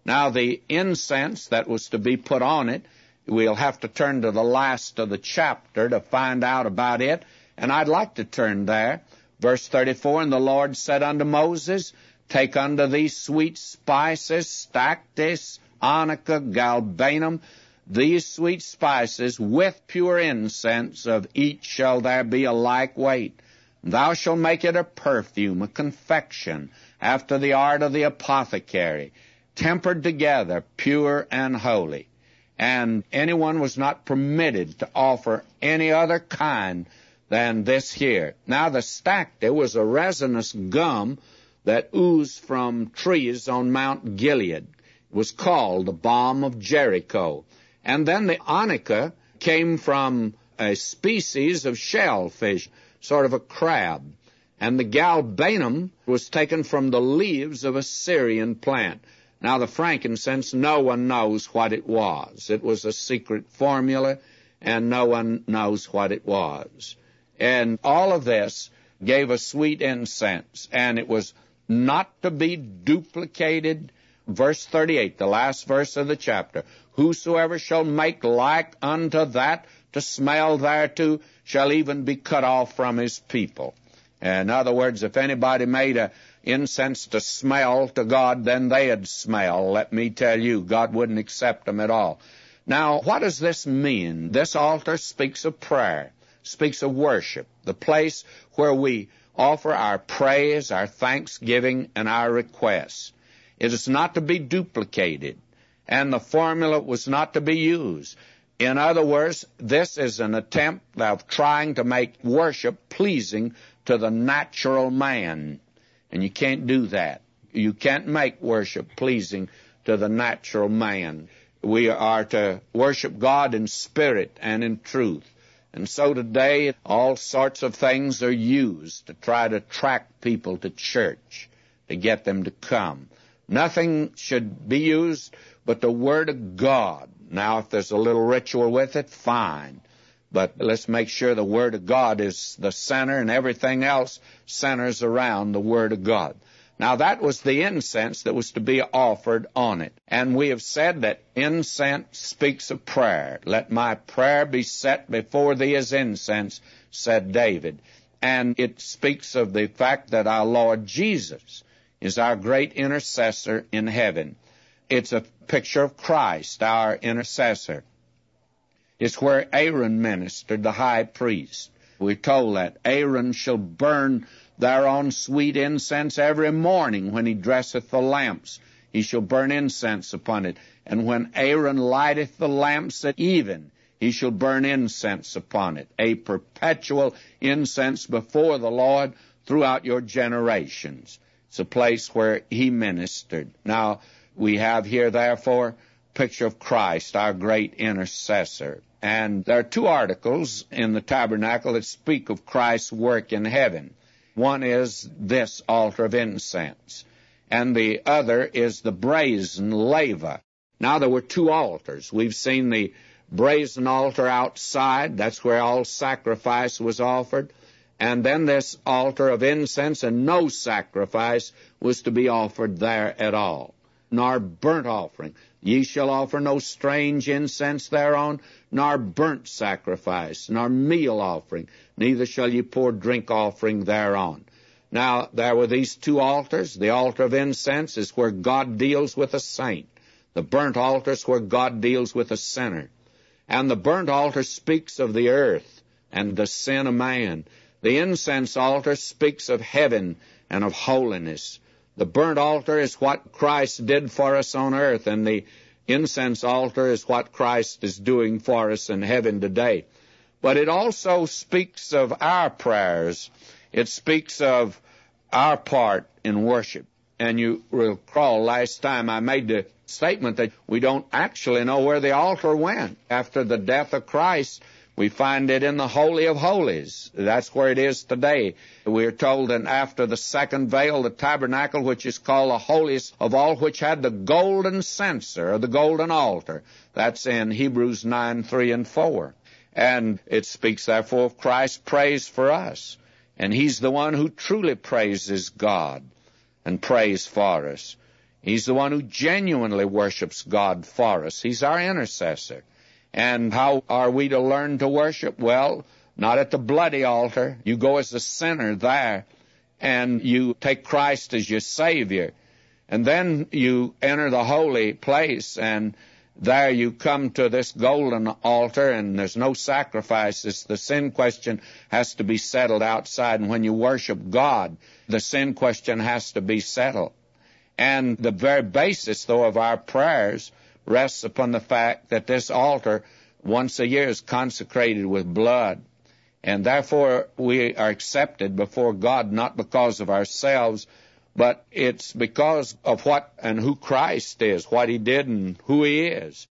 Now, the incense that was to be put on it, we'll have to turn to the last of the chapter to find out about it, and I'd like to turn there. Verse 34, And the Lord said unto Moses, Take unto thee sweet spices, stactes, onycha, galbanum, these sweet spices with pure incense, of each shall there be a like weight. Thou shalt make it a perfume, a confection, after the art of the apothecary, tempered together, pure and holy. And anyone was not permitted to offer any other kind than this here. Now the stacte was a resinous gum that oozed from trees on Mount Gilead. It was called the balm of Jericho. And then the onycha came from a species of shellfish, sort of a crab. And the galbanum was taken from the leaves of a Syrian plant. Now, the frankincense, no one knows what it was. It was a secret formula, and no one knows what it was. And all of this gave a sweet incense, and it was not to be duplicated. Verse 38, the last verse of the chapter, Whosoever shall make like unto that to smell thereto shall even be cut off from his people. In other words, if anybody made a incense to smell to God, then they'd smell. Let me tell you, God wouldn't accept them at all. Now, what does this mean? This altar speaks of prayer, speaks of worship, the place where we offer our praise, our thanksgiving, and our requests. It is not to be duplicated, and the formula was not to be used. In other words, this is an attempt of trying to make worship pleasing to the natural man. And you can't do that. You can't make worship pleasing to the natural man. We are to worship God in spirit and in truth. And so today, all sorts of things are used to try to attract people to church, to get them to come. Nothing should be used but the Word of God. Now, if there's a little ritual with it, fine. But let's make sure the Word of God is the center, and everything else centers around the Word of God. Now, that was the incense that was to be offered on it. And we have said that incense speaks of prayer. Let my prayer be set before thee as incense, said David. And it speaks of the fact that our Lord Jesus is our great intercessor in heaven. It's a picture of Christ, our intercessor. It's where Aaron ministered, the high priest. We're told that Aaron shall burn thereon sweet incense every morning when he dresseth the lamps. He shall burn incense upon it. And when Aaron lighteth the lamps at even, he shall burn incense upon it. A perpetual incense before the Lord throughout your generations. It's a place where he ministered. Now, we have here, therefore, a picture of Christ, our great intercessor. And there are two articles in the tabernacle that speak of Christ's work in heaven. One is this altar of incense, and the other is the brazen laver. Now, there were two altars. We've seen the brazen altar outside. That's where all sacrifice was offered. And then this altar of incense, and no sacrifice was to be offered there at all, nor burnt offering. Ye shall offer no strange incense thereon, nor burnt sacrifice, nor meal offering, neither shall ye pour drink offering thereon. Now, there were these two altars. The altar of incense is where God deals with a saint. The burnt altar is where God deals with a sinner. And the burnt altar speaks of the earth and the sin of man. The incense altar speaks of heaven and of holiness. The burnt altar is what Christ did for us on earth, and the incense altar is what Christ is doing for us in heaven today. But it also speaks of our prayers. It speaks of our part in worship. And you recall last time I made the statement that we don't actually know where the altar went. After the death of Christ, we find it in the Holy of Holies. That's where it is today. We are told that after the second veil, the tabernacle, which is called the holiest of all, which had the golden censer, or the golden altar. That's in Hebrews 9:3 and 4. And it speaks, therefore, of Christ's praise for us. And he's the one who truly praises God and prays for us. He's the one who genuinely worships God for us. He's our intercessor. And how are we to learn to worship? Well, not at the bloody altar. You go as a sinner there, and you take Christ as your Savior. And then you enter the holy place, and there you come to this golden altar, and there's no sacrifices. The sin question has to be settled outside. And when you worship God, the sin question has to be settled. And the very basis, though, of our prayers rests upon the fact that this altar once a year is consecrated with blood. And therefore we are accepted before God not because of ourselves, but it's because of what and who Christ is, what He did and who He is.